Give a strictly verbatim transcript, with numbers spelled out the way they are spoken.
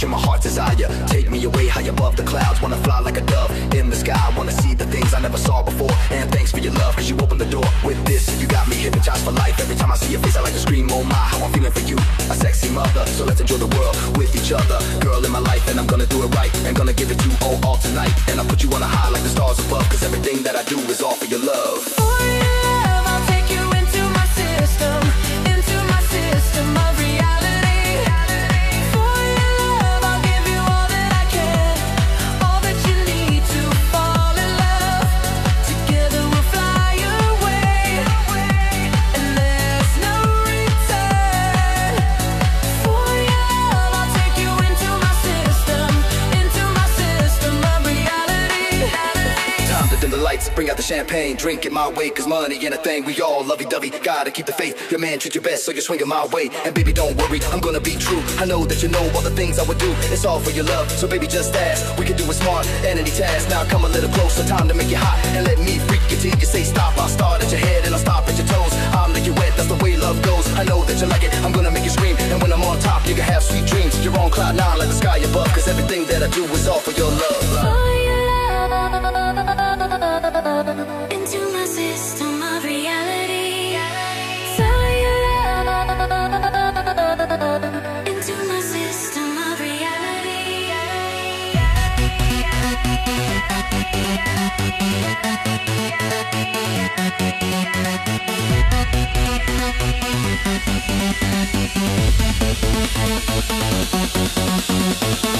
you're my heart's desire. Take me away high above the clouds, wanna fly like a dove in the sky. Wanna see the things I never saw before. And thanks for your love, cause you opened the door. With this, you got me hypnotized for life. Every time I see your face I like to scream, oh my, how I'm feeling for you, a sexy mother. So let's enjoy the world with each other. Girl in my life, and I'm gonna do it right, and gonna give it to you all, all tonight. And I'll put you on a high like the stars above, cause everything that I do is all for your love. For your love, I'll take you into my system, into my system of reality. For your love, I'll give you all that I can, all that you need to fall in love. Together we'll fly away, and there's no return. For your love, I'll take you into my system, into my system of reality. Time to dim the lights, bring out the champagne, drink it my way, cause money ain't a thing. We all lovey-dovey, gotta keep the faith. Your man treat you best, so you're swinging my way. And baby, don't worry, I'm gonna be true. I know that you know all the things I would do. It's all for your love, so baby, just ask. We can do it smart, and any task. Now come a little closer, time to make you hot, and let me freak you till you say stop. I'll start at your head, and I'll stop at your toes. I'll make you wet, that's the way love goes. I know that you like it, I'm gonna make you scream. And when I'm on top, you can have sweet dreams. You're on cloud nine like the sky above, cause everything that I do is all for your love. For your love, into my system of reality. For your love, into my system of reality.